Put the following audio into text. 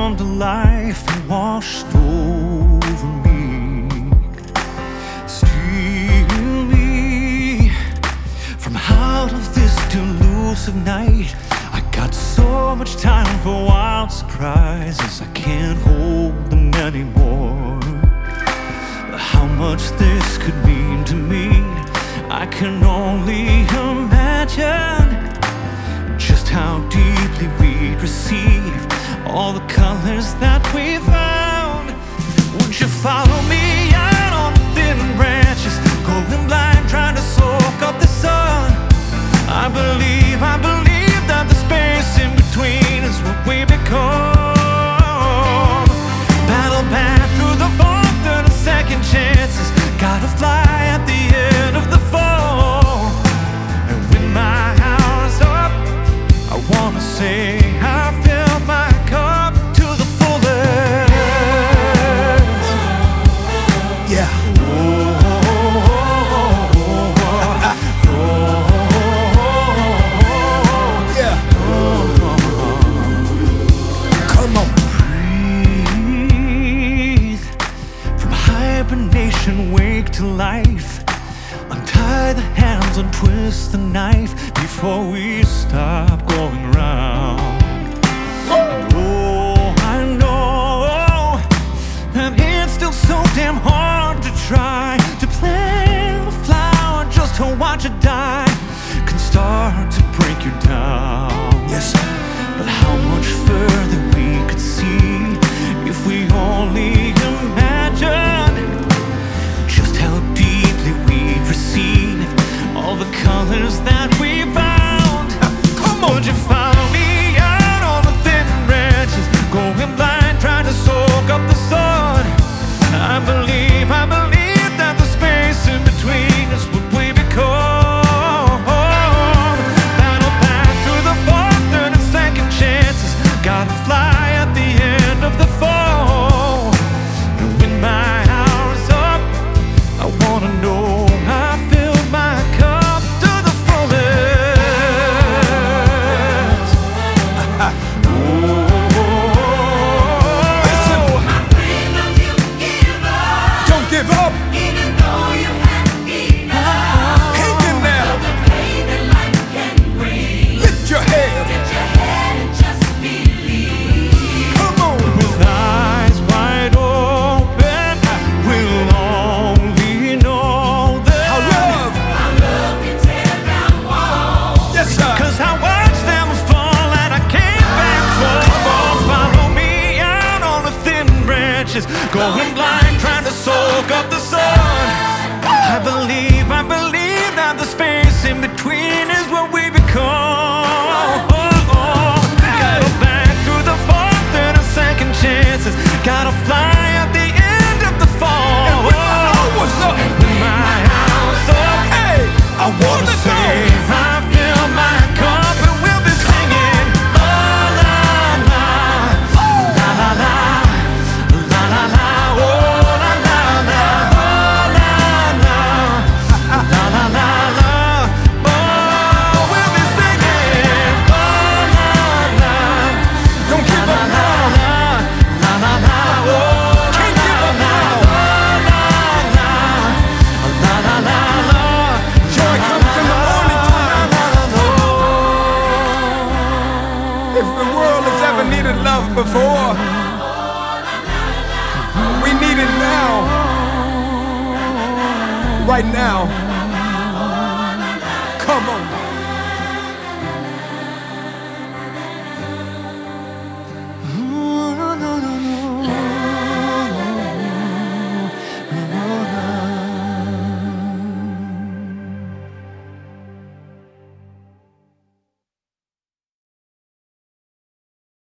come to life and washed over me, steal me from out of this delusive night. I got so much time for wild surprises, I can't hold them anymore. How much this could mean to me, I can only imagine just how deeply we'd receive all the colors that we found. Would you follow me out on the thin branches, going blind, trying to soak up the sun? I believe that the space in between is what we become. Battle back through the fourth and the second chances, gotta fly at the end of the fall. And when my hour's up, I wanna say I fill my cup to the fullest. Yeah. Yeah. Come on. Breathe from hibernation, wake to life. Untie the hands, untwist the knife before we stop going round. Oh, I know that it's still so damn hard to try to plant a flower just to watch it die. Can start to break you down. Yes, sir. But how much further we could see if we only imagine just how deeply we'd receive all the colors that we found. Come on. Would you follow me out on the thin branches, going blind, trying to soak up the sun? I believe that the space in between is what we become. Battle back through the fourth and the second chances, gotta fly at the end of the fall. And when my hour's up, I wanna know I filled my cup to the fullest. Listen. Don't give up. Hang in there. Lift your head. Come on. With eyes wide open, we'll only know that Our love. Yes, sir. 'cause I watched them fall and I came back for more. Follow me out on the thin branches, going blind, trying to soak up the sun. I believe that the space in between is what we become. Gotta back through the fourth and the second chances, gotta fly at the end of the fall. What's up? When my house up, Hey, I wanna say I fill my cup and we'll be singing la la la la la la la la la, oh la la la, oh la la la la la la, oh we'll be singing la la la don't give la up la now. la la la, oh Can't give up now. la la la la. Joy comes in the morning time. If the world has ever needed love before, we need it now. Right now. Come on.